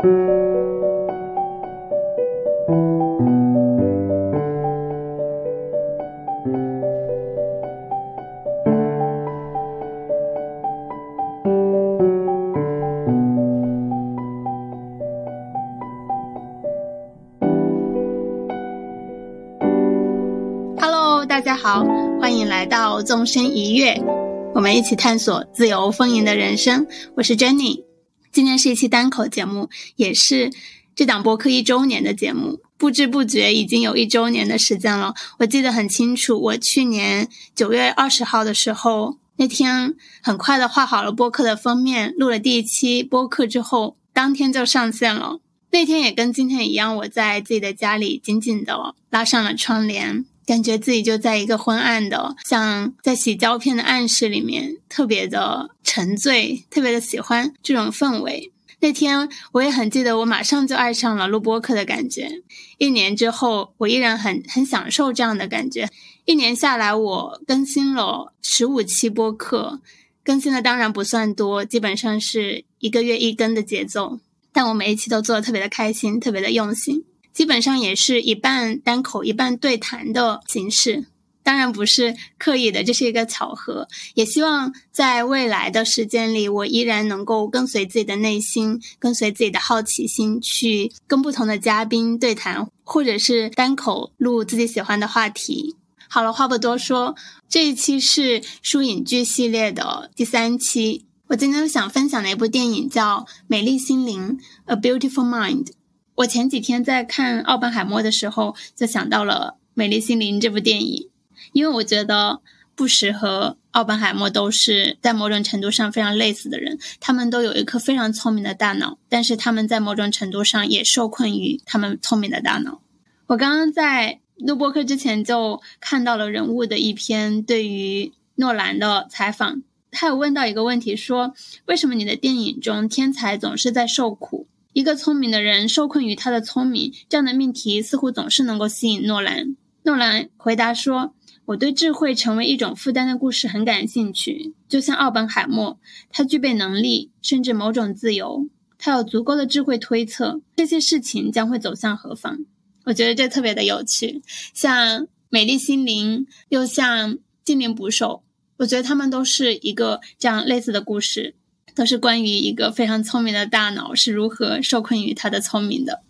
大家好，欢迎来到纵身一跃，我们一起探索自由丰盈的人生。我是 Jenny， 今天是一期单口节目，也是这档播客1周年的节目。不知不觉已经有1周年的时间了。我记得很清楚，我去年9月20号的时候，那天很快的画好了播客的封面，录了第1期播客之后，当天就上线了。那天也跟今天一样，我在自己的家里紧紧的拉上了窗帘，感觉自己就在一个昏暗的像在洗胶片的暗室里面，特别的沉醉，特别的喜欢这种氛围。那天我也很记得，我马上就爱上了录播客的感觉。1年之后，我依然很享受这样的感觉。1年下来，我更新了15期播客，更新的当然不算多，基本上是1个月1更的节奏，但我每一期都做得特别的开心，特别的用心。基本上也是一半单口一半对谈的形式，当然不是刻意的，这是一个巧合。也希望在未来的时间里，我依然能够跟随自己的内心，跟随自己的好奇心，去跟不同的嘉宾对谈，或者是单口录自己喜欢的话题。好了，话不多说，这一期是书影剧系列的第3期。我今天想分享的一部电影叫《美丽心灵》 A Beautiful Mind。我前几天在看奥本海默的时候，就想到了《美丽心灵》这部电影，因为我觉得布什和奥本海默都是在某种程度上非常类似的人，他们都有一颗非常聪明的大脑，但是他们在某种程度上也受困于他们聪明的大脑。我刚刚在录播客之前就看到了人物的一篇对于诺兰的采访，他有问到一个问题，说为什么你的电影中天才总是在受苦？一个聪明的人受困于他的聪明，这样的命题似乎总是能够吸引诺兰。诺兰回答说，我对智慧成为一种负担的故事很感兴趣，就像奥本海默，他具备能力，甚至某种自由，他有足够的智慧推测这些事情将会走向何方。我觉得这特别的有趣，像美丽心灵又像精灵捕手，我觉得他们都是一个这样类似的故事，都是关于一个非常聪明的大脑是如何受困于他的聪明的。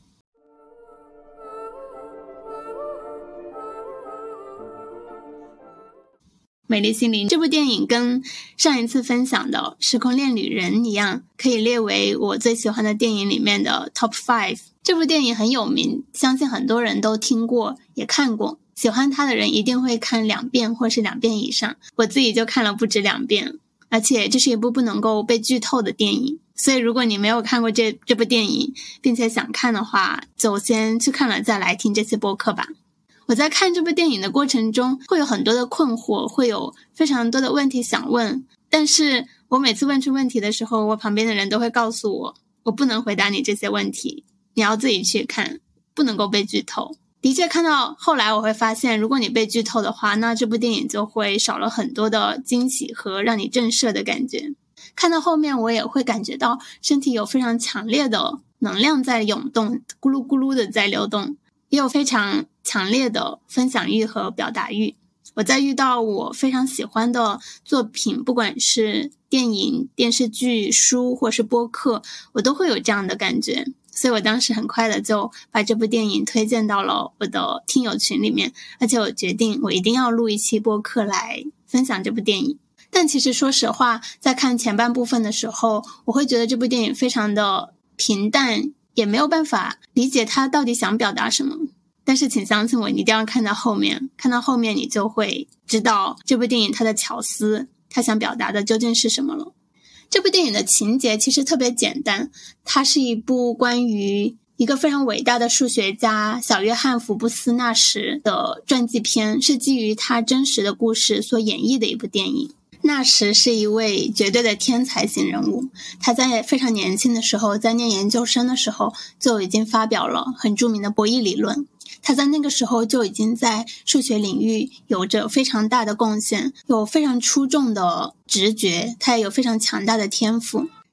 美丽心灵这部电影跟上一次分享的时空恋旅人一样，可以列为我最喜欢的电影里面的 Top 5。 这部电影很有名，相信很多人都听过也看过，喜欢它的人一定会看2遍或是2遍以上，我自己就看了不止2遍，而且这是一部不能够被剧透的电影，所以如果你没有看过这部电影并且想看的话，就先去看了再来听这期播客吧。我在看这部电影的过程中会有很多的困惑，会有非常多的问题想问，但是我每次问出问题的时候，我旁边的人都会告诉我，我不能回答你这些问题，你要自己去看，不能够被剧透。的确看到后来我会发现，如果你被剧透的话，那这部电影就会少了很多的惊喜和让你震慑的感觉。看到后面我也会感觉到身体有非常强烈的能量在涌动，咕噜咕噜的在流动，也有非常强烈的分享欲和表达欲。我在遇到我非常喜欢的作品，不管是电影、电视剧、书或是播客，我都会有这样的感觉，所以我当时很快的就把这部电影推荐到了我的听友群里面，而且我决定我一定要录一期播客来分享这部电影。但其实说实话，在看前半部分的时候，我会觉得这部电影非常的平淡，也没有办法理解它到底想表达什么。但是请相信我，你一定要看到后面，看到后面你就会知道这部电影它的巧思，它想表达的究竟是什么了。这部电影的情节其实特别简单，它是一部关于一个非常伟大的数学家小约翰·福布斯纳什的传记片，是基于他真实的故事所演绎的一部电影。纳什是一位绝对的天才型人物，他在非常年轻的时候，在念研究生的时候就已经发表了很著名的博弈理论，他在那个时候就已经在数学领域有着非常大的贡献，有非常出众的直觉，他也有非常强大的天赋。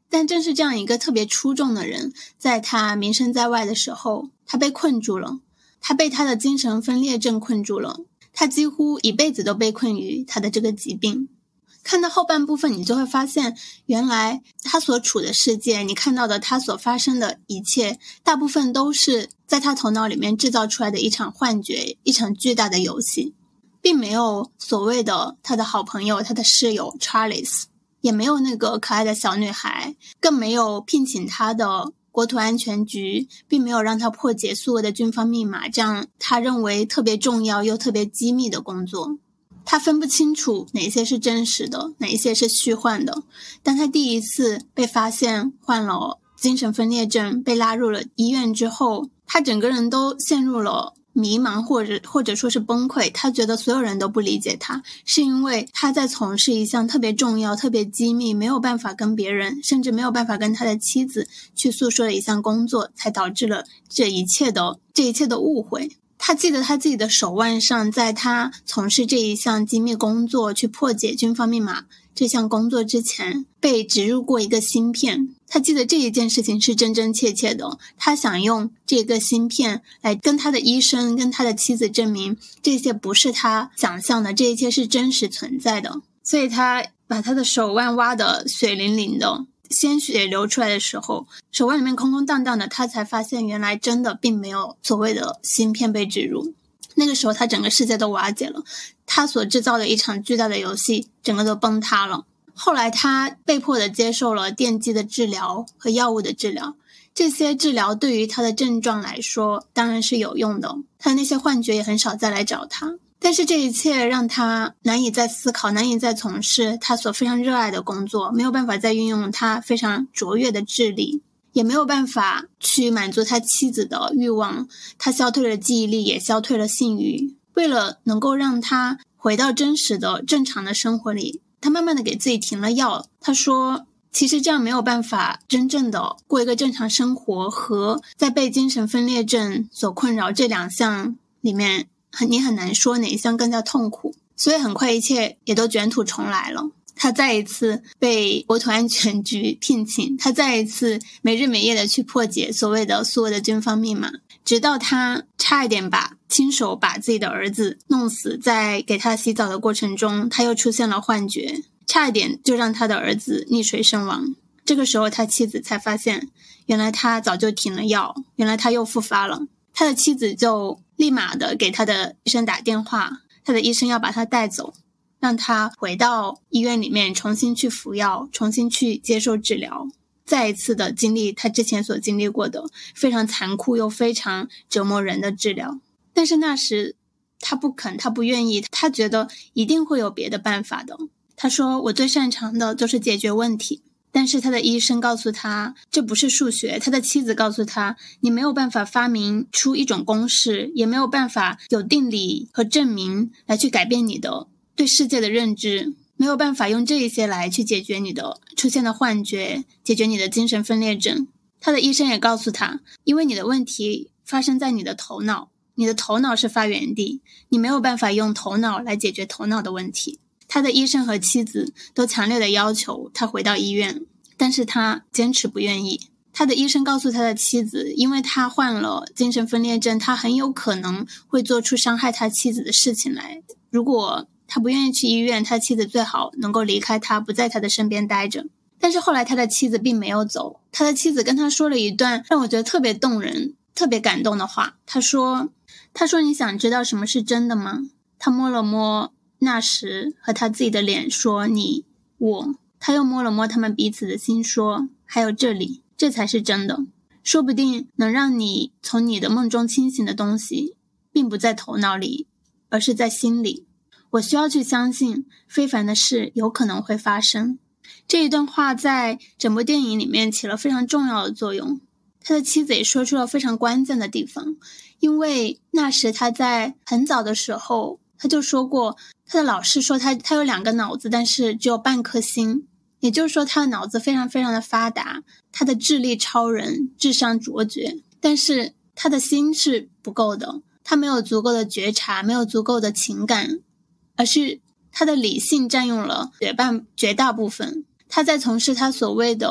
但正是这样一个特别出众的人，在他名声在外的时候，他被困住了，他被他的精神分裂症困住了，他几乎一辈子都被困于他的这个疾病。看到后半部分，你就会发现，原来他所处的世界，你看到的他所发生的一切，大部分都是在他头脑里面制造出来的一场幻觉，一场巨大的游戏，并没有所谓的他的好朋友，他的室友 Charles， 也没有那个可爱的小女孩，更没有聘请他的国土安全局，并没有让他破解所有的军方密码，这样他认为特别重要又特别机密的工作。他分不清楚哪些是真实的，哪一些是虚幻的。当他第一次被发现患了精神分裂症，被拉入了医院之后，他整个人都陷入了迷茫，或者说是崩溃。他觉得所有人都不理解他，是因为他在从事一项特别重要、特别机密，没有办法跟别人，甚至没有办法跟他的妻子去诉说的一项工作，才导致了这一切的误会。他记得他自己的手腕上，在他从事这一项机密工作，去破解军方密码这项工作之前，被植入过一个芯片。他记得这一件事情是真真切切的，他想用这个芯片来跟他的医生跟他的妻子证明，这些不是他想象的，这一切是真实存在的。所以他把他的手腕挖得血淋淋的，鲜血流出来的时候，手腕里面空空荡荡的，他才发现原来真的并没有所谓的芯片被植入。那个时候他整个世界都瓦解了，他所制造的一场巨大的游戏整个都崩塌了。后来他被迫的接受了电击的治疗和药物的治疗，这些治疗对于他的症状来说当然是有用的，他的那些幻觉也很少再来找他。但是这一切让他难以再思考，难以再从事他所非常热爱的工作，没有办法再运用他非常卓越的智力，也没有办法去满足他妻子的欲望，他消退了记忆力，也消退了性欲。为了能够让他回到真实的正常的生活里，他慢慢的给自己停了药。他说其实这样没有办法真正的过一个正常生活，和在被精神分裂症所困扰这两项里面你很难说哪一项更加痛苦。所以很快一切也都卷土重来了，他再一次被国土安全局聘请，他再一次没日没夜的去破解所谓的所有的军方密码，直到他差一点亲手把自己的儿子弄死，在给他洗澡的过程中他又出现了幻觉，差一点就让他的儿子溺水身亡。这个时候他妻子才发现，原来他早就停了药，原来他又复发了。他的妻子就立马的给他的医生打电话，他的医生要把他带走，让他回到医院里面重新去服药，重新去接受治疗，再一次的经历他之前所经历过的非常残酷又非常折磨人的治疗。但是那时他不肯，他不愿意，他觉得一定会有别的办法的。他说我最擅长的就是解决问题。但是他的医生告诉他这不是数学，他的妻子告诉他你没有办法发明出一种公式，也没有办法有定理和证明来去改变你的对世界的认知，没有办法用这一些来去解决你的出现的幻觉，解决你的精神分裂症。他的医生也告诉他，因为你的问题发生在你的头脑，你的头脑是发源地，你没有办法用头脑来解决头脑的问题。他的医生和妻子都强烈的要求他回到医院，但是他坚持不愿意。他的医生告诉他的妻子，因为他患了精神分裂症，他很有可能会做出伤害他妻子的事情来。如果他不愿意去医院，他妻子最好能够离开他，不在他的身边待着。但是后来他的妻子并没有走，他的妻子跟他说了一段让我觉得特别动人、特别感动的话。他说你想知道什么是真的吗？他摸了摸那时和他自己的脸，说你我。他又摸了摸他们彼此的心，说还有这里，这才是真的。说不定能让你从你的梦中清醒的东西并不在头脑里，而是在心里。我需要去相信非凡的事有可能会发生。这一段话在整部电影里面起了非常重要的作用。他的妻子也说出了非常关键的地方，因为那时他在很早的时候他就说过，他的老师说他有2个脑子，但是只有半颗心，也就是说他的脑子非常非常的发达，他的智力超人，智商卓绝，但是他的心是不够的，他没有足够的觉察，没有足够的情感，而是他的理性占用了绝大部分。他在从事他所谓的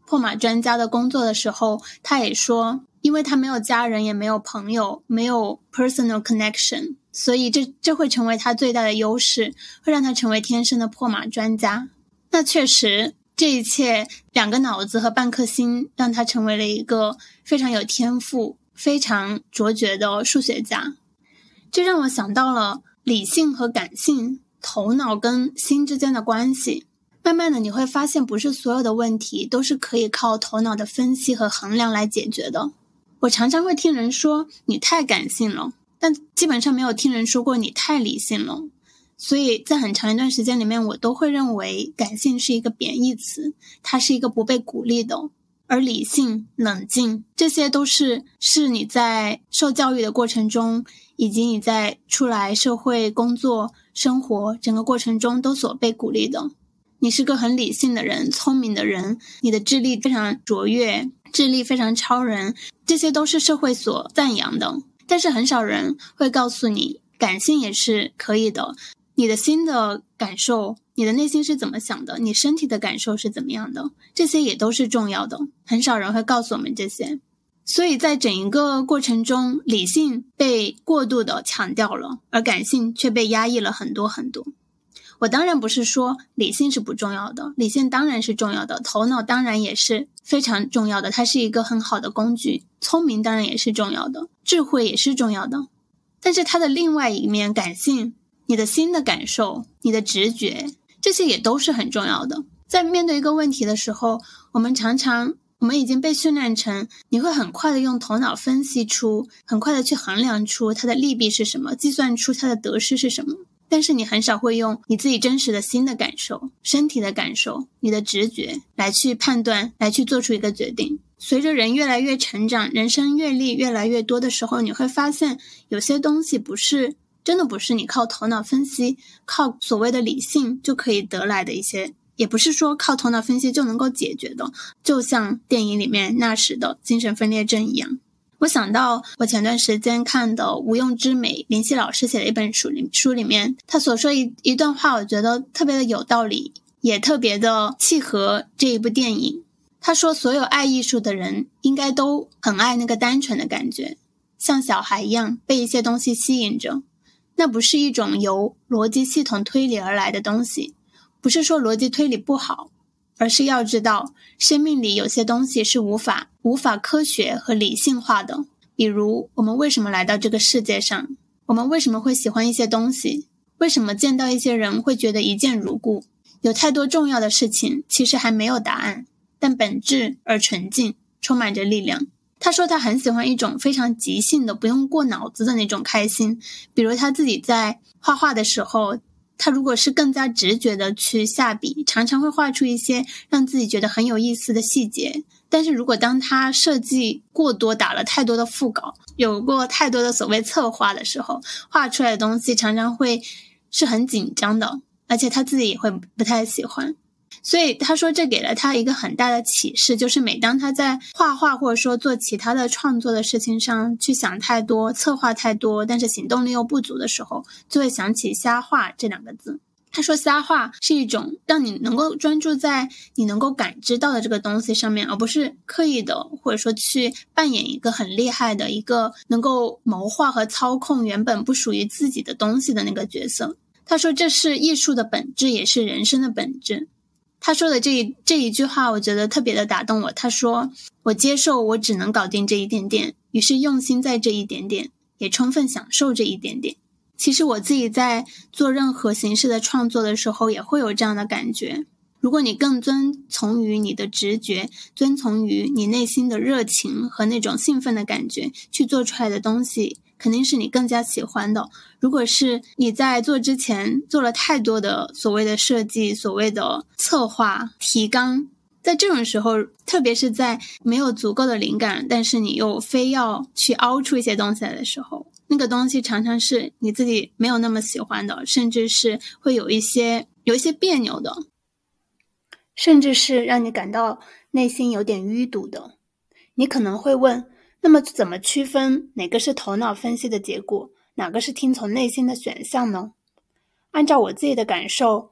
破马专家的工作的时候，他也说，因为他没有家人，也没有朋友，没有 personal connection， 所以这会成为他最大的优势，会让他成为天生的破马专家。那确实，这一切2个脑子和半颗心让他成为了一个非常有天赋、非常卓绝的数学家。这让我想到了理性和感性，头脑跟心之间的关系。慢慢的你会发现，不是所有的问题都是可以靠头脑的分析和衡量来解决的。我常常会听人说你太感性了，但基本上没有听人说过你太理性了。所以在很长一段时间里面，我都会认为感性是一个贬义词，它是一个不被鼓励的。而理性、冷静，这些都是你在受教育的过程中，以及你在出来社会工作、生活整个过程中都所被鼓励的。你是个很理性的人，聪明的人，你的智力非常卓越，智力非常超人，这些都是社会所赞扬的。但是很少人会告诉你，感性也是可以的，你的心的感受，你的内心是怎么想的，你身体的感受是怎么样的，这些也都是重要的，很少人会告诉我们这些。所以在整一个过程中，理性被过度的强调了，而感性却被压抑了很多很多。我当然不是说理性是不重要的，理性当然是重要的，头脑当然也是非常重要的，它是一个很好的工具，聪明当然也是重要的，智慧也是重要的。但是它的另外一面，感性，你的心的感受，你的直觉，这些也都是很重要的。在面对一个问题的时候，我们已经被训练成，你会很快的用头脑分析出，很快的去衡量出它的利弊是什么，计算出它的得失是什么。但是你很少会用你自己真实的心的感受、身体的感受、你的直觉来去判断，来去做出一个决定。随着人越来越成长，人生阅历越来越多的时候，你会发现有些东西真的不是你靠头脑分析、靠所谓的理性就可以得来的一些，也不是说靠头脑分析就能够解决的，就像电影里面纳什的精神分裂症一样。我想到我前段时间看的《无用之美》，林夕老师写的一本书里面，他所说一段话，我觉得特别的有道理，也特别的契合这一部电影。他说，所有爱艺术的人应该都很爱那个单纯的感觉，像小孩一样被一些东西吸引着。那不是一种由逻辑系统推理而来的东西，不是说逻辑推理不好，而是要知道生命里有些东西是无法科学和理性化的。比如我们为什么来到这个世界上，我们为什么会喜欢一些东西，为什么见到一些人会觉得一见如故，有太多重要的事情其实还没有答案，但本质而纯净，充满着力量。他说他很喜欢一种非常即兴的不用过脑子的那种开心，比如他自己在画画的时候，他如果是更加直觉的去下笔，常常会画出一些让自己觉得很有意思的细节。但是如果当他设计过多，打了太多的副稿，有过太多的所谓策划的时候，画出来的东西常常会是很紧张的，而且他自己也会不太喜欢。所以他说这给了他一个很大的启示，就是每当他在画画或者说做其他的创作的事情上去想太多、策划太多，但是行动力又不足的时候，就会想起瞎画这2个字。他说瞎画是一种让你能够专注在你能够感知到的这个东西上面，而不是刻意的或者说去扮演一个很厉害的一个能够谋划和操控原本不属于自己的东西的那个角色。他说这是艺术的本质，也是人生的本质。他说的这一句话我觉得特别的打动我。他说我接受我只能搞定这一点点，于是用心在这一点点，也充分享受这一点点。其实我自己在做任何形式的创作的时候也会有这样的感觉，如果你更遵从于你的直觉，遵从于你内心的热情和那种兴奋的感觉去做出来的东西，肯定是你更加喜欢的。如果是你在做之前做了太多的所谓的设计、所谓的策划、提纲，在这种时候，特别是在没有足够的灵感，但是你又非要去凹出一些东西来的时候，那个东西常常是你自己没有那么喜欢的，甚至是会有一些别扭的，甚至是让你感到内心有点淤堵的。你可能会问，那么怎么区分哪个是头脑分析的结果，哪个是听从内心的选项呢？按照我自己的感受，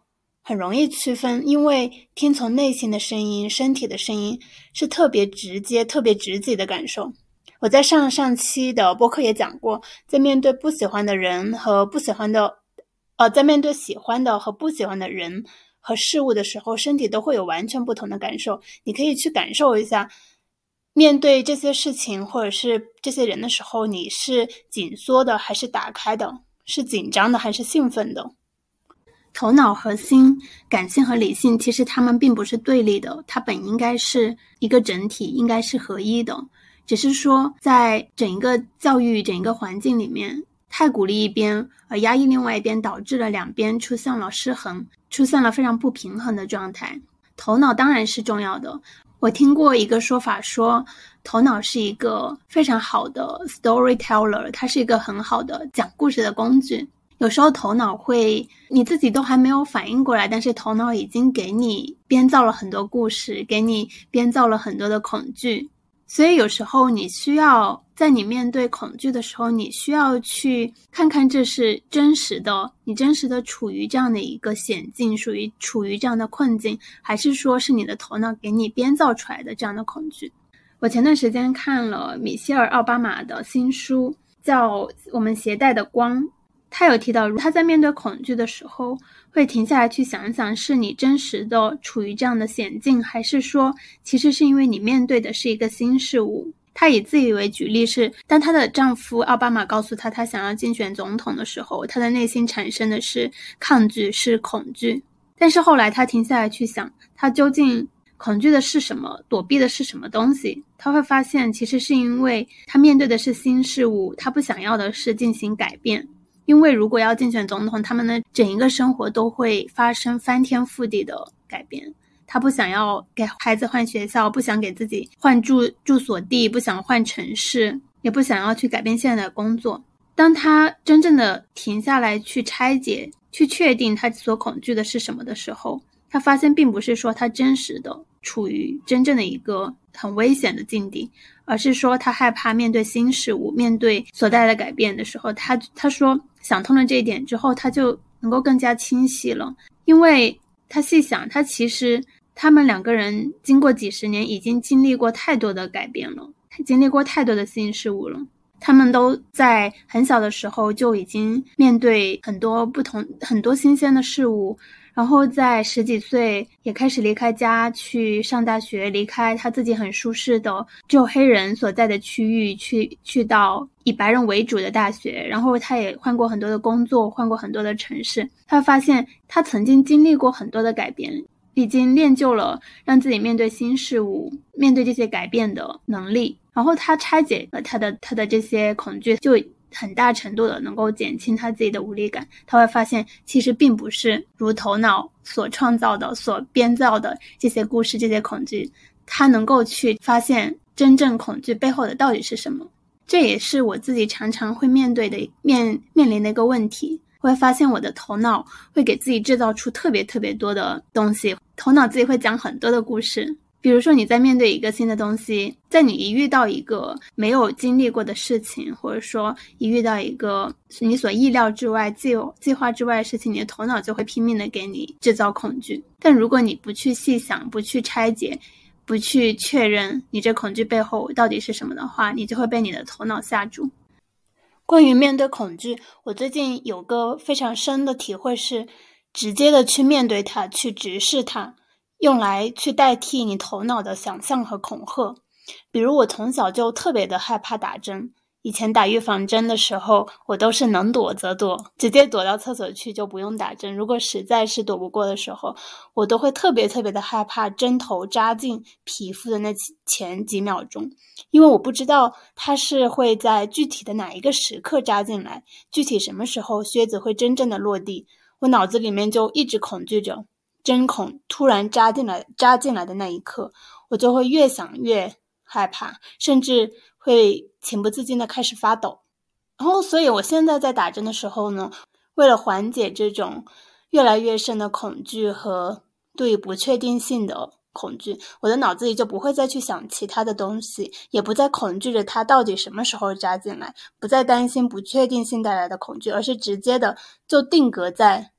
很容易区分，因为听从内心的声音，身体的声音是特别直接特别直击的感受。我在上期的播客也讲过，在面对不喜欢的人和不喜欢的在面对喜欢的和不喜欢的人和事物的时候，身体都会有完全不同的感受。你可以去感受一下，面对这些事情或者是这些人的时候，你是紧缩的还是打开的，是紧张的还是兴奋的。头脑和心，感性和理性，其实它们并不是对立的，它本应该是一个整体，应该是合一的。只是说在整一个教育整一个环境里面，太鼓励一边而压抑另外一边，导致了两边出现了失衡，出现了非常不平衡的状态。头脑当然是重要的，我听过一个说法说，头脑是一个非常好的 storyteller， 它是一个很好的讲故事的工具。有时候头脑会你自己都还没有反应过来，但是头脑已经给你编造了很多故事，给你编造了很多的恐惧。所以有时候你需要在你面对恐惧的时候，你需要去看看这是真实的，你真实的处于这样的一个险境，处于这样的困境，还是说是你的头脑给你编造出来的这样的恐惧。我前段时间看了米歇尔·奥巴马的新书叫《我们携带的光》，他有提到他在面对恐惧的时候会停下来去想一想，是你真实的处于这样的险境，还是说其实是因为你面对的是一个新事物。他以自己为举例，是当她的丈夫奥巴马告诉她他想要竞选总统的时候，她的内心产生的是抗拒，是恐惧。但是后来她停下来去想，她究竟恐惧的是什么，躲避的是什么东西，她会发现其实是因为她面对的是新事物，她不想要的是进行改变。因为如果要竞选总统，他们的整一个生活都会发生翻天覆地的改变。他不想要给孩子换学校，不想给自己换住所地，不想换城市，也不想要去改变现在的工作。当他真正的停下来去拆解，去确定他所恐惧的是什么的时候，他发现并不是说他真实的处于真正的一个很危险的境地，而是说他害怕面对新事物，面对所带来的改变的时候，他说想通了这一点之后，他就能够更加清晰了。因为他细想，其实他们两个人经过几十年已经经历过太多的改变了，经历过太多的新事物了。他们都在很小的时候就已经面对很多新鲜的事物，然后在10几岁也开始离开家去上大学，离开他自己很舒适的只有黑人所在的区域，去到以白人为主的大学，然后他也换过很多的工作，换过很多的城市。他发现他曾经经历过很多的改变，已经练就了让自己面对新事物，面对这些改变的能力。然后他拆解了他的这些恐惧，就很大程度的能够减轻他自己的无力感。他会发现其实并不是如头脑所创造的所编造的这些故事，这些恐惧，他能够去发现真正恐惧背后的到底是什么。这也是我自己常常会面临的一个问题。我会发现我的头脑会给自己制造出特别特别多的东西，头脑自己会讲很多的故事。比如说你在面对一个新的东西，在你一遇到一个没有经历过的事情，或者说一遇到一个你所意料之外计划之外的事情，你的头脑就会拼命的给你制造恐惧。但如果你不去细想，不去拆解，不去确认你这恐惧背后到底是什么的话，你就会被你的头脑吓住。关于面对恐惧，我最近有个非常深的体会，是直接的去面对它，去直视它，用来去代替你头脑的想象和恐吓。比如我从小就特别的害怕打针，以前打预防针的时候，我都是能躲则躲，直接躲到厕所去就不用打针。如果实在是躲不过的时候，我都会特别特别的害怕针头扎进皮肤的那前几秒钟，因为我不知道它是会在具体的哪一个时刻扎进来，具体什么时候靴子会真正的落地。我脑子里面就一直恐惧着针孔突然扎进来的那一刻，我就会越想越害怕，甚至会情不自禁的开始发抖。然后所以我现在在打针的时候呢，为了缓解这种越来越深的恐惧和对不确定性的恐惧，我的脑子里就不会再去想其他的东西，也不再恐惧着它到底什么时候扎进来，不再担心不确定性带来的恐惧，而是直接的就定格在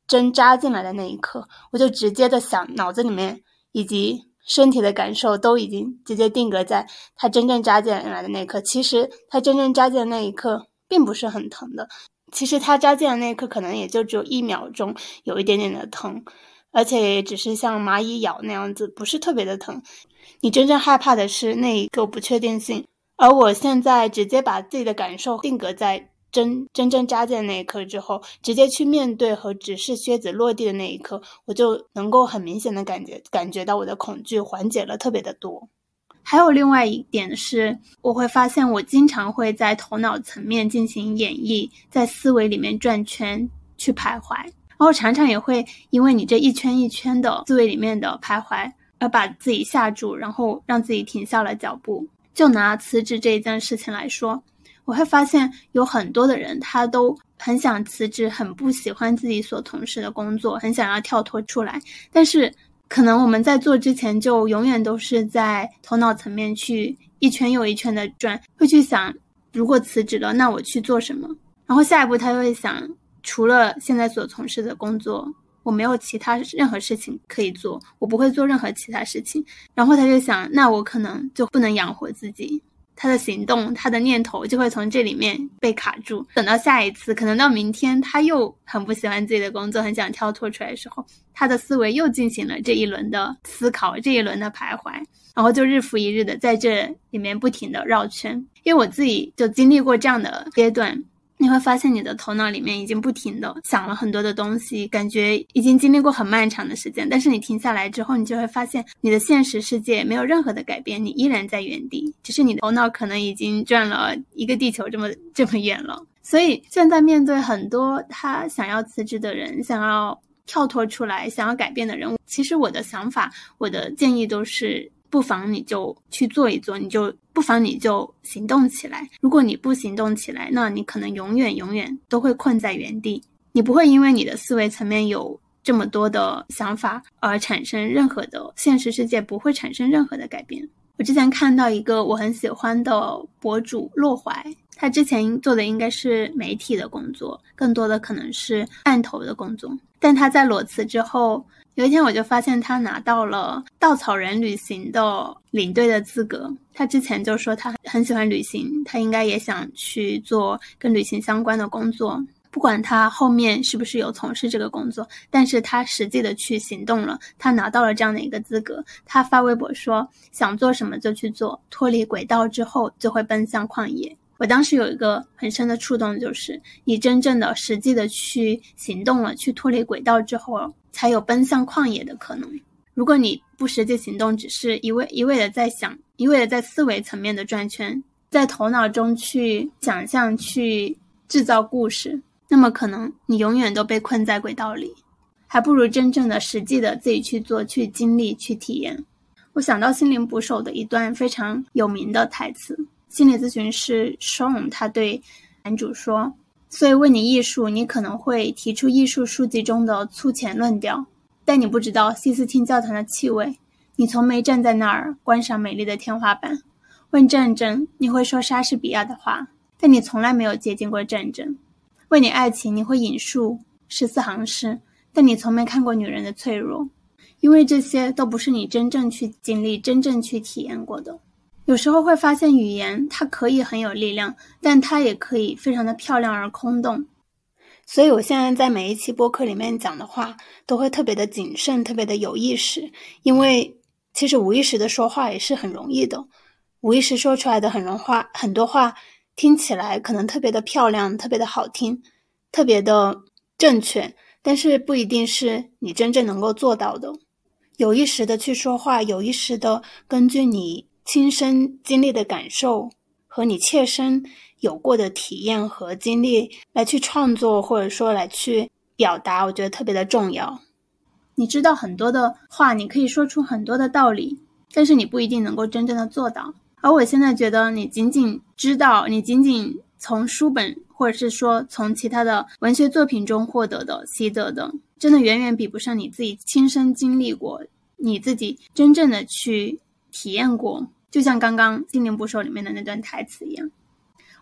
针扎进来的那一刻，我就直接的想，脑子里面以及身体的感受都已经直接定格在它真正扎进来的那一刻。其实它真正扎进的那一刻并不是很疼的，其实它扎进的那一刻可能也就只有1秒钟有一点点的疼，而且也只是像蚂蚁咬那样子，不是特别的疼。你真正害怕的是那一个不确定性，而我现在直接把自己的感受定格在真正扎进那一刻之后，直接去面对和直视靴子落地的那一刻，我就能够很明显的感觉到我的恐惧缓解了特别的多。还有另外一点是，我会发现我经常会在头脑层面进行演绎，在思维里面转圈去徘徊，然后常常也会因为你这一圈一圈的思维里面的徘徊而把自己吓住，然后让自己停下了脚步。就拿辞职这一件事情来说，我会发现有很多的人他都很想辞职，很不喜欢自己所从事的工作，很想要跳脱出来，但是可能我们在做之前就永远都是在头脑层面去一圈又一圈的转，会去想如果辞职了那我去做什么，然后下一步他就会想除了现在所从事的工作我没有其他任何事情可以做，我不会做任何其他事情，然后他就想那我可能就不能养活自己，他的行动他的念头就会从这里面被卡住，等到下一次可能到明天他又很不喜欢自己的工作，很想跳脱出来的时候，他的思维又进行了这一轮的思考，这一轮的徘徊，然后就日复一日的在这里面不停的绕圈。因为我自己就经历过这样的阶段，你会发现你的头脑里面已经不停的想了很多的东西，感觉已经经历过很漫长的时间，但是你停下来之后，你就会发现你的现实世界没有任何的改变，你依然在原地，只是你的头脑可能已经转了一个地球这么远了。所以现在面对很多他想要辞职的人，想要跳脱出来，想要改变的人，其实我的想法我的建议都是不妨你就去做一做，不妨你就行动起来。如果你不行动起来，那你可能永远都会困在原地，你不会因为你的思维层面有这么多的想法而产生任何的现实世界不会产生任何的改变。我之前看到一个我很喜欢的博主洛怀，他之前做的应该是媒体的工作，更多的可能是案头的工作，但他在裸辞之后，有一天我就发现他拿到了稻草人旅行的领队的资格。他之前就说他很喜欢旅行，他应该也想去做跟旅行相关的工作，不管他后面是不是有从事这个工作，但是他实际的去行动了，他拿到了这样的一个资格。他发微博说想做什么就去做，脱离轨道之后就会奔向旷野。我当时有一个很深的触动，就是你真正的实际的去行动了，去脱离轨道之后才有奔向旷野的可能。如果你不实际行动，只是一味的在想，一味的在思维层面的转圈，在头脑中去想象，去制造故事，那么可能你永远都被困在轨道里，还不如真正的实际的自己去做，去经历，去体验。我想到心灵捕手的一段非常有名的台词，心理咨询师 Sean 他对男主说，所以问你艺术，你可能会提出艺术书籍中的粗浅论调，但你不知道西斯汀教堂的气味，你从没站在那儿观赏美丽的天花板。问战争，你会说莎士比亚的话，但你从来没有接近过战争。问你爱情，你会引述14行诗，但你从没看过女人的脆弱，因为这些都不是你真正去经历，真正去体验过的。有时候会发现语言它可以很有力量，但它也可以非常的漂亮而空洞。所以我现在在每一期播客里面讲的话都会特别的谨慎，特别的有意识，因为其实无意识的说话也是很容易的，无意识说出来的很多话听起来可能特别的漂亮，特别的好听，特别的正确，但是不一定是你真正能够做到的。有意识的去说话，有意识的根据你亲身经历的感受和你切身有过的体验和经历来去创作，或者说来去表达，我觉得特别的重要。你知道很多的话，你可以说出很多的道理，但是你不一定能够真正的做到。而我现在觉得你仅仅知道，你仅仅从书本或者是说从其他的文学作品中获得的习得的，真的远远比不上你自己亲身经历过，你自己真正的去体验过，就像刚刚心灵捕手里面的那段台词一样。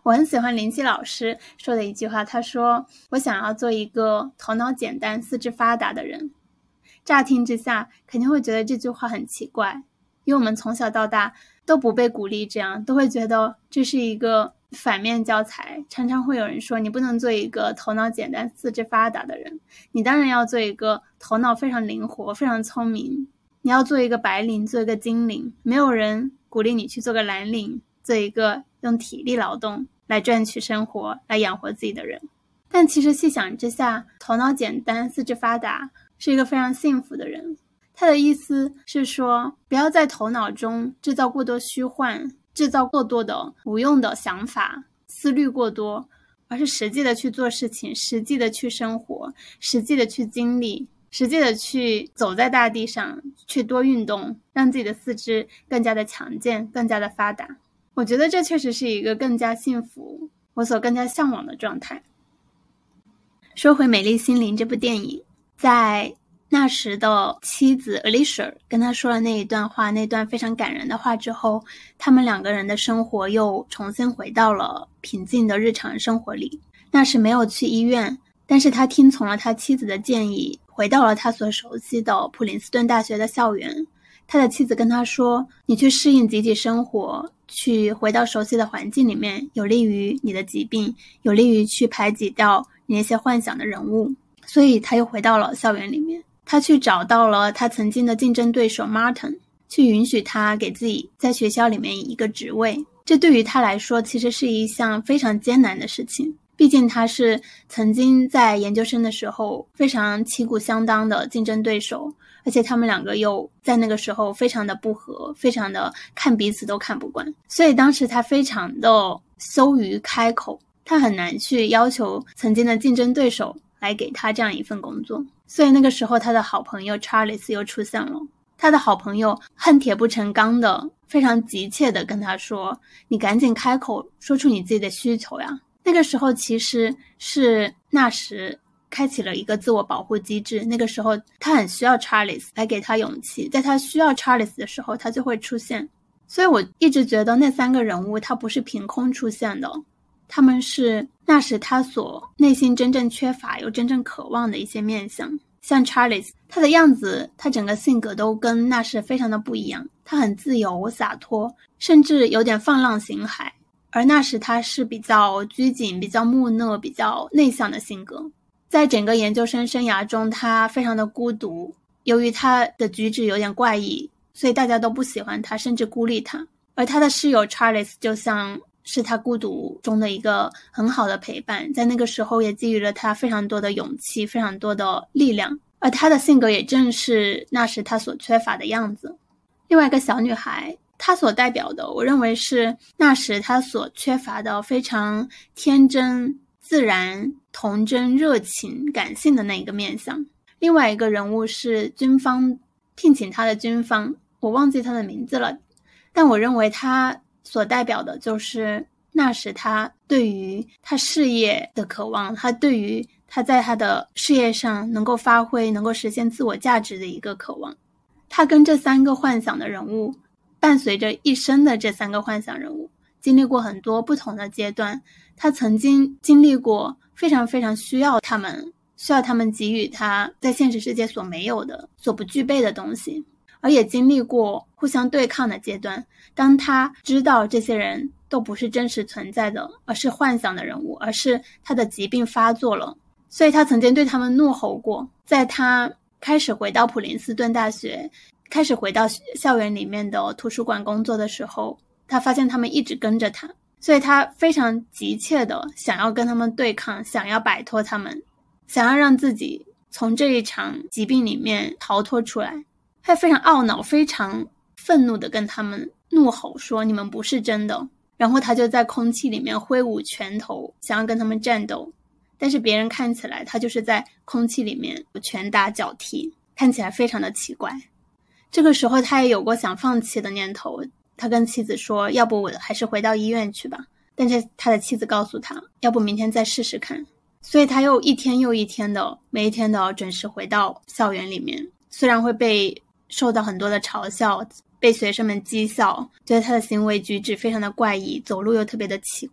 我很喜欢林夕老师说的一句话，他说我想要做一个头脑简单四肢发达的人。乍听之下肯定会觉得这句话很奇怪，因为我们从小到大都不被鼓励这样，都会觉得这是一个反面教材，常常会有人说你不能做一个头脑简单四肢发达的人，你当然要做一个头脑非常灵活非常聪明，你要做一个白领做一个金领，没有人鼓励你去做个蓝领，做一个用体力劳动来赚取生活来养活自己的人。但其实细想之下，头脑简单四肢发达是一个非常幸福的人。他的意思是说，不要在头脑中制造过多虚幻，制造过多的无用的想法，思虑过多，而是实际的去做事情，实际的去生活，实际的去经历，实际的去走在大地上，去多运动，让自己的四肢更加的强健，更加的发达。我觉得这确实是一个更加幸福，我所更加向往的状态。说回《美丽心灵》这部电影，在纳什的妻子 Alicia 跟他说了那一段话，那段非常感人的话之后，他们两个人的生活又重新回到了平静的日常生活里。纳什没有去医院，但是他听从了他妻子的建议，回到了他所熟悉的普林斯顿大学的校园。他的妻子跟他说，你去适应集体生活，去回到熟悉的环境里面，有利于你的疾病，有利于去排挤掉你那些幻想的人物。所以他又回到了校园里面，他去找到了他曾经的竞争对手 Martin， 去允许他给自己在学校里面一个职位。这对于他来说其实是一项非常艰难的事情，毕竟他是曾经在研究生的时候非常旗鼓相当的竞争对手，而且他们两个又在那个时候非常的不合，非常的看彼此都看不惯，所以当时他非常的羞于开口，他很难去要求曾经的竞争对手来给他这样一份工作。所以那个时候他的好朋友 Charles 又出现了，他的好朋友恨铁不成钢的非常急切的跟他说，你赶紧开口说出你自己的需求呀。那个时候其实是纳什开启了一个自我保护机制，那个时候他很需要 Charles 来给他勇气，在他需要 Charles 的时候他就会出现。所以我一直觉得那三个人物他不是凭空出现的，他们是纳什他所内心真正缺乏又真正渴望的一些面向。像 Charles 他的样子，他整个性格都跟纳什非常的不一样，他很自由洒脱，甚至有点放浪形骸。而纳什他是比较拘谨比较木讷比较内向的性格，在整个研究生生涯中他非常的孤独，由于他的举止有点怪异，所以大家都不喜欢他，甚至孤立他。而他的室友 Charles 就像是他孤独中的一个很好的陪伴，在那个时候也给予了他非常多的勇气，非常多的力量。而他的性格也正是那时他所缺乏的样子。另外一个小女孩，她所代表的，我认为是那时她所缺乏的非常天真、自然、童真、热情、感性的那一个面向。另外一个人物是军方聘请她的军方，我忘记她的名字了，但我认为她所代表的就是那时他对于他事业的渴望，他对于他在他的事业上能够发挥能够实现自我价值的一个渴望。他跟这三个幻想的人物，伴随着一生的这三个幻想人物经历过很多不同的阶段，他曾经经历过非常非常需要他们给予他在现实世界所没有的所不具备的东西，而也经历过互相对抗的阶段。当他知道这些人都不是真实存在的，而是幻想的人物，而是他的疾病发作了，所以他曾经对他们怒吼过。在他开始回到普林斯顿大学，开始回到校园里面的图书馆工作的时候，他发现他们一直跟着他，所以他非常急切的想要跟他们对抗，想要摆脱他们，想要让自己从这一场疾病里面逃脱出来。他非常懊恼非常愤怒的跟他们怒吼说，你们不是真的。然后他就在空气里面挥舞拳头，想要跟他们战斗，但是别人看起来他就是在空气里面拳打脚踢，看起来非常的奇怪。这个时候他也有过想放弃的念头，他跟妻子说，要不我还是回到医院去吧。但是他的妻子告诉他，要不明天再试试看。所以他又一天又一天的，每一天都要准时回到校园里面，虽然会被受到很多的嘲笑，被学生们讥笑，觉得他的行为举止非常的怪异，走路又特别的奇怪。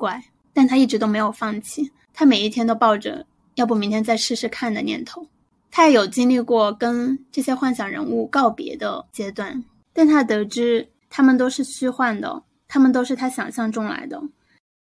但他一直都没有放弃，他每一天都抱着要不明天再试试看的念头。他也有经历过跟这些幻想人物告别的阶段，但他得知他们都是虚幻的，他们都是他想象中来的。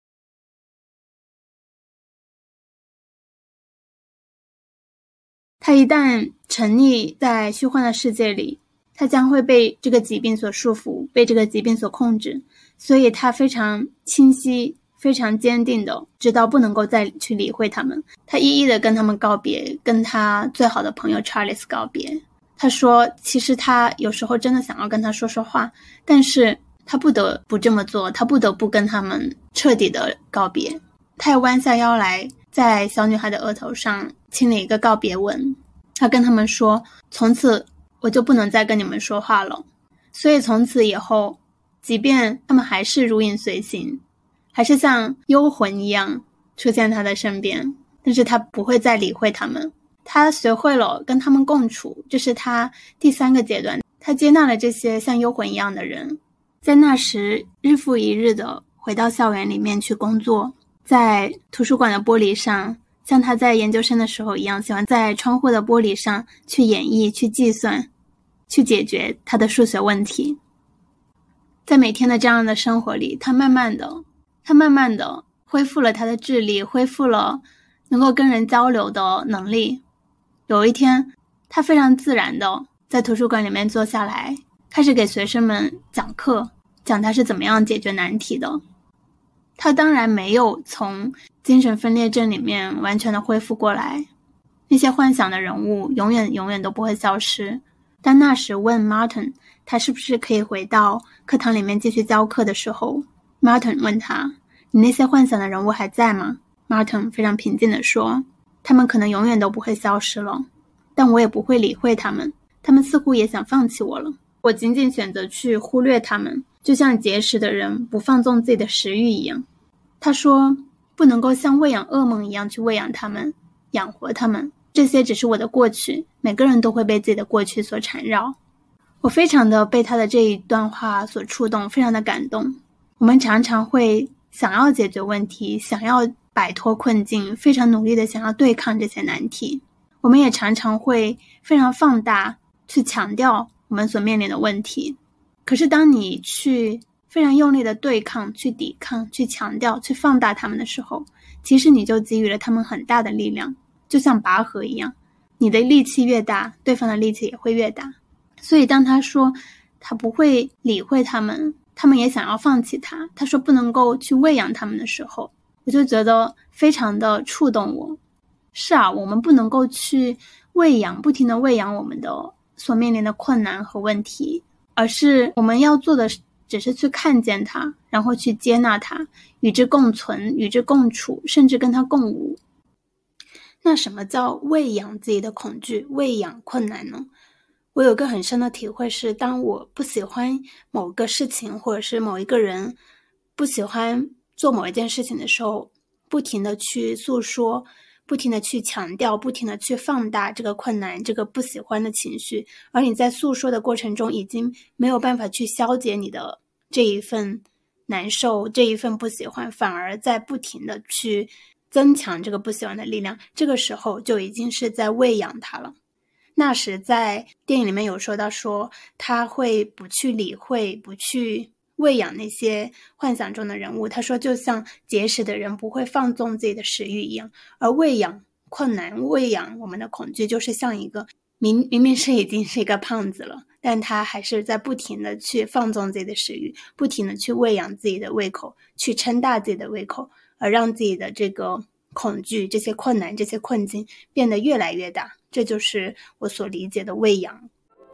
他一旦沉溺在虚幻的世界里，他将会被这个疾病所束缚，被这个疾病所控制，所以他非常清晰非常坚定的知道不能够再去理会他们。他一一的跟他们告别，跟他最好的朋友 Charles 告别。他说其实他有时候真的想要跟他说说话，但是他不得不这么做，他不得不跟他们彻底的告别。他也弯下腰来，在小女孩的额头上亲了一个告别吻。他跟他们说，从此我就不能再跟你们说话了。所以从此以后，即便他们还是如影随形，还是像幽魂一样出现他的身边，但是他不会再理会他们。他学会了跟他们共处，这是他第3个阶段。他接纳了这些像幽魂一样的人，在那时日复一日的回到校园里面去工作，在图书馆的玻璃上，像他在研究生的时候一样，喜欢在窗户的玻璃上去演绎，去计算，去解决他的数学问题。在每天的这样的生活里，他慢慢的恢复了他的智力，恢复了能够跟人交流的能力。有一天，他非常自然的在图书馆里面坐下来，开始给学生们讲课，讲他是怎么样解决难题的。他当然没有从精神分裂症里面完全的恢复过来，那些幻想的人物永远都不会消失。但那时问 Martin 他是不是可以回到课堂里面继续教课的时候， Martin 问他，你那些幻想的人物还在吗？ Martin 非常平静地说，他们可能永远都不会消失了，但我也不会理会他们，他们似乎也想放弃我了。我仅仅选择去忽略他们，就像节食的人不放纵自己的食欲一样。他说，不能够像喂养噩梦一样去喂养他们，养活他们，这些只是我的过去，每个人都会被自己的过去所缠绕。我非常的被他的这一段话所触动，非常的感动。我们常常会想要解决问题，想要摆脱困境，非常努力的想要对抗这些难题。我们也常常会非常放大，去强调我们所面临的问题。可是当你去非常用力的对抗，去抵抗，去强调，去放大他们的时候，其实你就给予了他们很大的力量，就像拔河一样，你的力气越大，对方的力气也会越大。所以当他说他不会理会他们，他们也想要放弃他，他说不能够去喂养他们的时候，我就觉得非常的触动我。是啊，我们不能够去喂养，不停的喂养我们的所面临的困难和问题，而是我们要做的只是去看见它，然后去接纳它，与之共存，与之共处，甚至跟它共舞。那什么叫喂养自己的恐惧，喂养困难呢？我有个很深的体会是，当我不喜欢某个事情，或者是某一个人，不喜欢做某一件事情的时候，不停的去诉说，不停的去强调，不停的去放大这个困难，这个不喜欢的情绪，而你在诉说的过程中已经没有办法去消解你的这一份难受，这一份不喜欢，反而在不停的去增强这个不喜欢的力量，这个时候就已经是在喂养它了。那时在电影里面有说到，说他会不去理会，不去喂养那些幻想中的人物。他说就像节食的人不会放纵自己的食欲一样，而喂养困难，喂养我们的恐惧，就是像一个明明是已经是一个胖子了，但他还是在不停的去放纵自己的食欲，不停的去喂养自己的胃口，去撑大自己的胃口，而让自己的这个恐惧，这些困难，这些困境变得越来越大。这就是我所理解的喂养。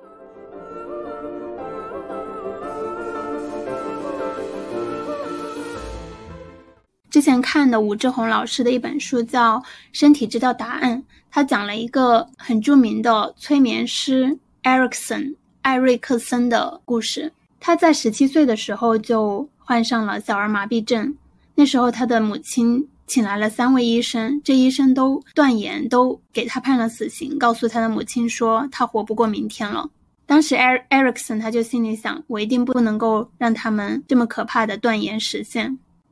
之前看的武志红老师的一本书叫《身体知道答案》，他讲了一个很著名的催眠师艾瑞克森的故事。他在17岁的时候就患上了小儿麻痹症，那时候他的母亲请来了3位医生，这医生都断言，都给他判了死刑，告诉他的母亲说他活不过明天了。当时 Erickson 他就心里想，我一定不能够让他们这么可怕的断言实现。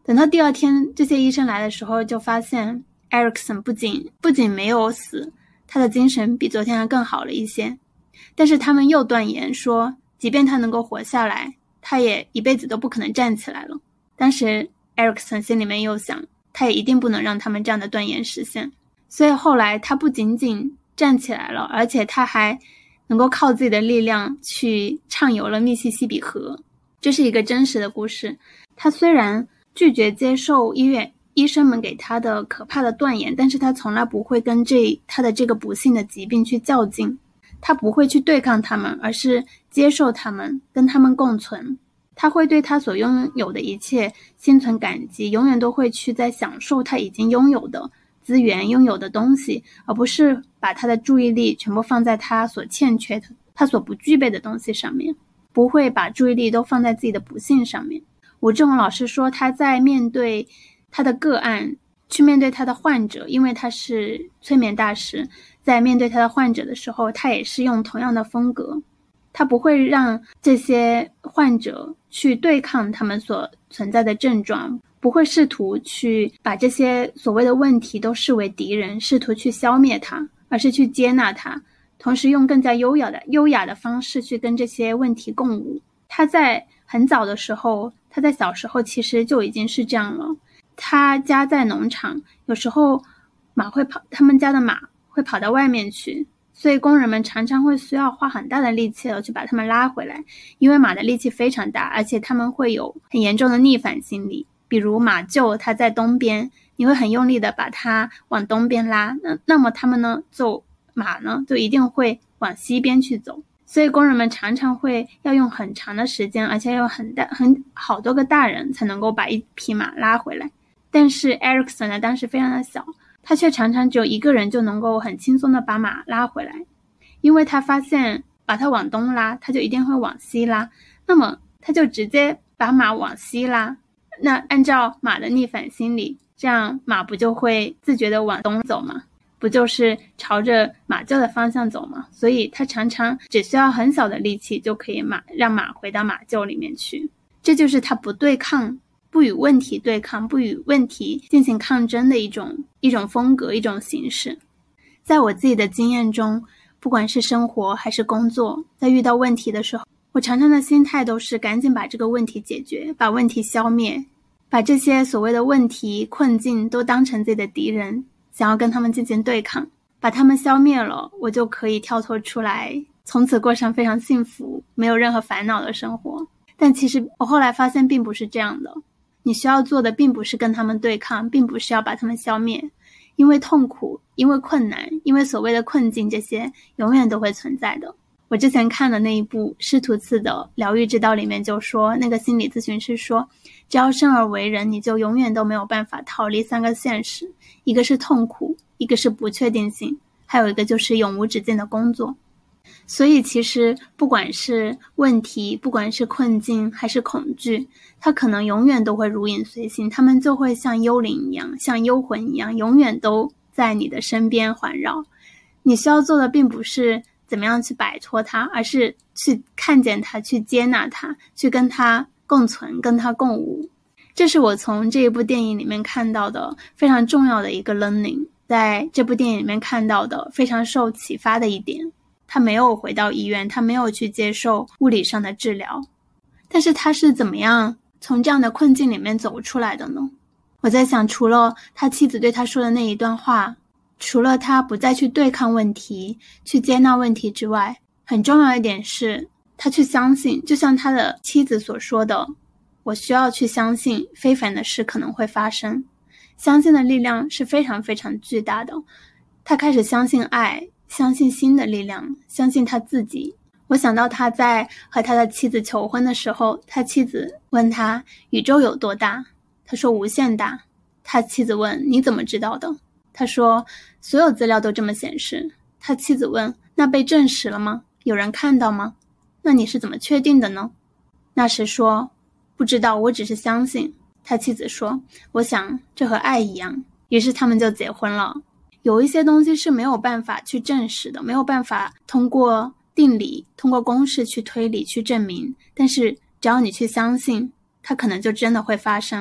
等到第二天这些医生来的时候，就发现 Erickson 不仅没有死，他的精神比昨天还更好了一些。但是他们又断言说，即便他能够活下来，他也一辈子都不可能站起来了。当时 Erickson 心里面又想，他也一定不能让他们这样的断言实现。所以后来他不仅仅站起来了，而且他还能够靠自己的力量去畅游了密西西比河。这是一个真实的故事。他虽然拒绝接受医生们给他的可怕的断言，但是他从来不会跟他的这个不幸的疾病去较劲，他不会去对抗他们，而是接受他们，跟他们共存。他会对他所拥有的一切心存感激，永远都会去在享受他已经拥有的资源，拥有的东西，而不是把他的注意力全部放在他所欠缺的，他所不具备的东西上面，不会把注意力都放在自己的不幸上面。吴志红老师说，他在面对他的个案，去面对他的患者，因为他是催眠大师，在面对他的患者的时候，他也是用同样的风格。他不会让这些患者去对抗他们所存在的症状，不会试图去把这些所谓的问题都视为敌人，试图去消灭它，而是去接纳它，同时用更加优雅的方式去跟这些问题共舞。他在很早的时候，他在小时候其实就已经是这样了。他家在农场，有时候他们家的马会跑到外面去，所以工人们常常会需要花很大的力气去把它们拉回来，因为马的力气非常大，而且他们会有很严重的逆反心理。比如马厩它在东边，你会很用力的把它往东边拉，那么他们马呢就一定会往西边去走。所以工人们常常会要用很长的时间，而且有好多个大人才能够把一匹马拉回来。但是 Erickson 呢，当时非常的小，他却常常只有一个人就能够很轻松的把马拉回来，因为他发现把它往东拉，他就一定会往西拉，那么他就直接把马往西拉，那按照马的逆反心理，这样马不就会自觉的往东走吗？不就是朝着马厩的方向走吗？所以他常常只需要很小的力气就可以让马回到马厩里面去。这就是他不对抗，不与问题对抗，不与问题进行抗争的一种风格，一种形式。在我自己的经验中，不管是生活还是工作，在遇到问题的时候，我常常的心态都是赶紧把这个问题解决，把问题消灭，把这些所谓的问题困境都当成自己的敌人，想要跟他们进行对抗，把他们消灭了，我就可以跳脱出来，从此过上非常幸福没有任何烦恼的生活。但其实我后来发现并不是这样的，你需要做的并不是跟他们对抗，并不是要把他们消灭，因为痛苦，因为困难，因为所谓的困境，这些永远都会存在的。我之前看的那一部施图茨的疗愈之道里面就说，那个心理咨询师说，只要生而为人，你就永远都没有办法逃离三个现实，一个是痛苦，一个是不确定性，还有一个就是永无止境的工作。所以其实不管是问题，不管是困境还是恐惧，它可能永远都会如影随形，它们就会像幽灵一样，像幽魂一样，永远都在你的身边环绕。你需要做的并不是怎么样去摆脱它，而是去看见它，去接纳它，去跟它共存，跟它共舞。这是我从这一部电影里面看到的非常重要的一个 learning， 在这部电影里面看到的非常受启发的一点。他没有回到医院，他没有去接受物理上的治疗，但是他是怎么样从这样的困境里面走出来的呢？我在想，除了他妻子对他说的那一段话，除了他不再去对抗问题，去接纳问题之外，很重要一点是他去相信，就像他的妻子所说的，我需要去相信非凡的事可能会发生。相信的力量是非常非常巨大的。他开始相信爱，相信新的力量，相信他自己。我想到他在和他的妻子求婚的时候，他妻子问他宇宙有多大，他说无限大。他妻子问你怎么知道的，他说所有资料都这么显示。他妻子问那被证实了吗？有人看到吗？那你是怎么确定的呢？那时说不知道，我只是相信。他妻子说我想这和爱一样。于是他们就结婚了。有一些东西是没有办法去证实的，没有办法通过定理，通过公式去推理去证明，但是只要你去相信，它可能就真的会发生，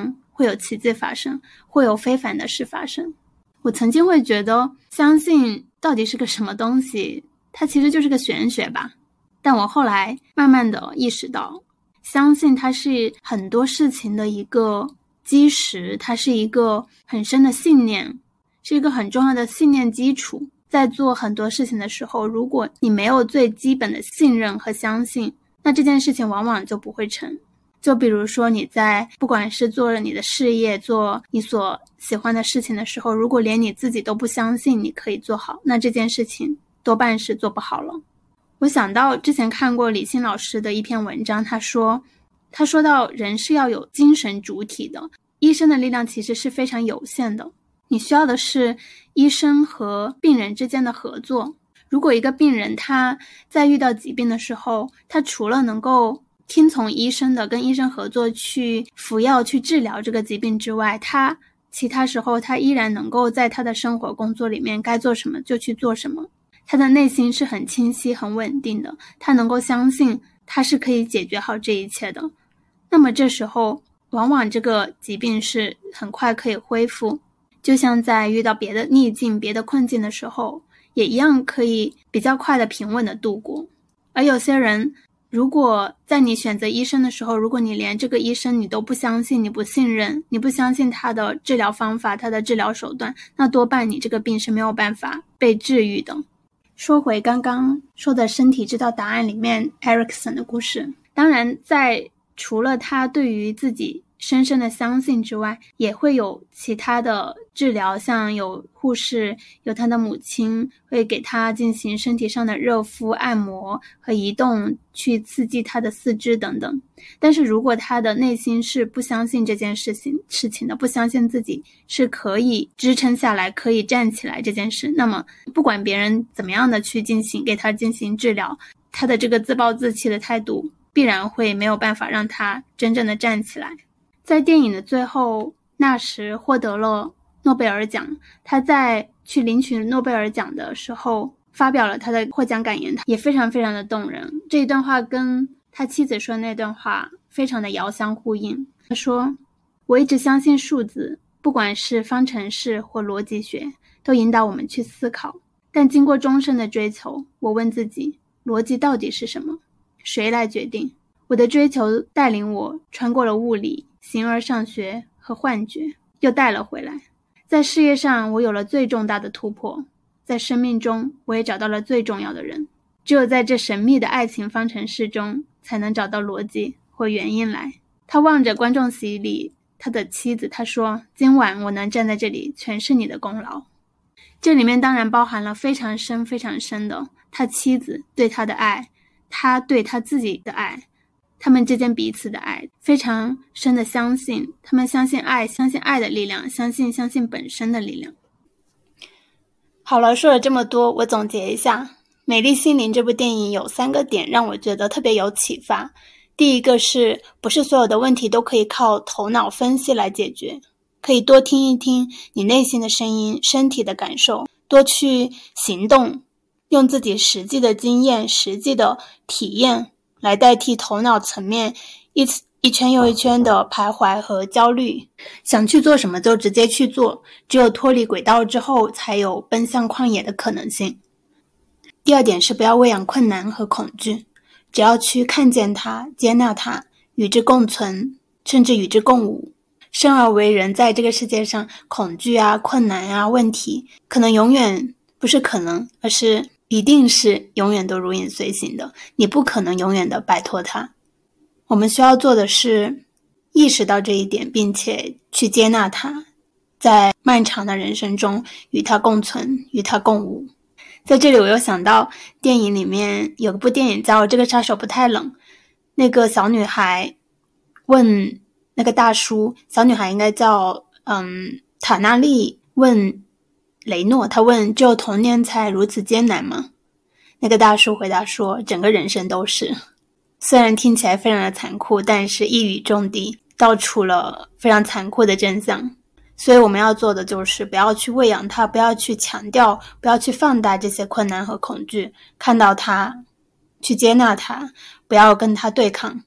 会有奇迹发生，会有非凡的事发生。我曾经会觉得相信到底是个什么东西，它其实就是个玄学吧。但我后来慢慢的意识到，相信它是很多事情的一个基石，它是一个很深的信念，是一个很重要的信念基础。在做很多事情的时候，如果你没有最基本的信任和相信，那这件事情往往就不会成。就比如说你在不管是做了你的事业，做你所喜欢的事情的时候，如果连你自己都不相信你可以做好，那这件事情多半是做不好了。我想到之前看过李欣老师的一篇文章，他说到人是要有精神主体的，医生的力量其实是非常有限的，你需要的是医生和病人之间的合作。如果一个病人他在遇到疾病的时候，他除了能够听从医生的，跟医生合作去服药去治疗这个疾病之外，他其他时候他依然能够在他的生活工作里面该做什么就去做什么，他的内心是很清晰很稳定的，他能够相信他是可以解决好这一切的。那么这时候往往这个疾病是很快可以恢复，就像在遇到别的逆境别的困境的时候，也一样可以比较快的平稳的度过。而有些人，如果在你选择医生的时候，如果你连这个医生你都不相信，你不信任，你不相信他的治疗方法，他的治疗手段，那多半你这个病是没有办法被治愈的。说回刚刚说的身体知道答案里面 Erickson 的故事，当然在除了他对于自己深深的相信之外，也会有其他的治疗，像有护士，有他的母亲会给他进行身体上的热敷、按摩和移动，去刺激他的四肢等等。但是如果他的内心是不相信这件事情的，不相信自己是可以支撑下来，可以站起来这件事，那么不管别人怎么样的去给他进行治疗，他的这个自暴自弃的态度必然会没有办法让他真正的站起来。在电影的最后，纳什获得了诺贝尔奖，他在去领取诺贝尔奖的时候发表了他的获奖感言，也非常非常的动人。这一段话跟他妻子说的那段话非常的遥相呼应。他说，我一直相信数字，不管是方程式或逻辑学，都引导我们去思考，但经过终身的追求，我问自己，逻辑到底是什么？谁来决定？我的追求带领我穿过了物理、形而上学和幻觉，又带了回来。在事业上我有了最重大的突破，在生命中我也找到了最重要的人。只有在这神秘的爱情方程式中，才能找到逻辑或原因来。他望着观众席里他的妻子，他说，今晚我能站在这里，全是你的功劳。这里面当然包含了非常深非常深的他妻子对他的爱，他对他自己的爱，他们之间彼此的爱，非常深的相信，他们相信爱，相信爱的力量，相信本身的力量。好了，说了这么多，我总结一下，美丽心灵这部电影有3个点让我觉得特别有启发。第一个是，不是所有的问题都可以靠头脑分析来解决，可以多听一听你内心的声音，身体的感受，多去行动，用自己实际的经验、实际的体验来代替头脑层面一圈又一圈的徘徊和焦虑。想去做什么就直接去做，只有脱离轨道之后，才有奔向旷野的可能性。第二点是，不要喂养困难和恐惧，只要去看见它，接纳它，与之共存，甚至与之共舞。生而为人，在这个世界上，恐惧啊、困难啊、问题，可能永远不是可能，而是一定是永远都如影随形的，你不可能永远的摆脱它。我们需要做的是意识到这一点，并且去接纳它，在漫长的人生中与它共存，与它共舞。在这里我又想到电影里面有部电影叫《这个杀手不太冷》，那个小女孩问那个大叔，小女孩应该叫塔纳利，问雷诺，她问，只有童年才如此艰难吗？那个大叔回答说，整个人生都是。虽然听起来非常的残酷，但是一语中的，道出了非常残酷的真相。所以我们要做的就是不要去喂养它，不要去强调，不要去放大这些困难和恐惧，看到它，去接纳它，不要跟它对抗，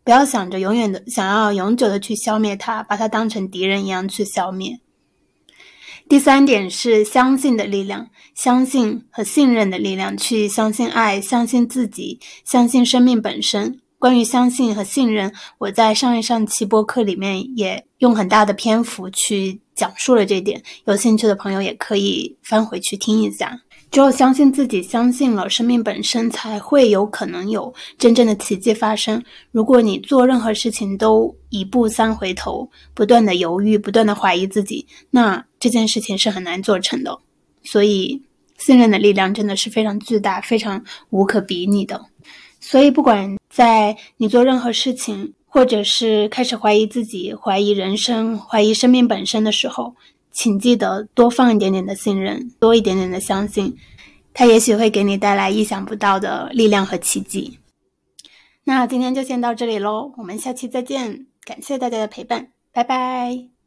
不要想着想要永久的去消灭它，把它当成敌人一样去消灭。第3点是相信的力量，相信和信任的力量，去相信爱，相信自己，相信生命本身。关于相信和信任，我在上期播客里面也用很大的篇幅去讲述了这点，有兴趣的朋友也可以翻回去听一下。只有相信自己，相信了生命本身，才会有可能有真正的奇迹发生。如果你做任何事情都一步3回头，不断的犹豫，不断的怀疑自己，那这件事情是很难做成的。所以信任的力量真的是非常巨大，非常无可比拟的。所以不管在你做任何事情，或者是开始怀疑自己，怀疑人生，怀疑生命本身的时候，请记得多放一点点的信任，多一点点的相信，它也许会给你带来意想不到的力量和奇迹。那今天就先到这里咯，我们下期再见，感谢大家的陪伴，拜拜。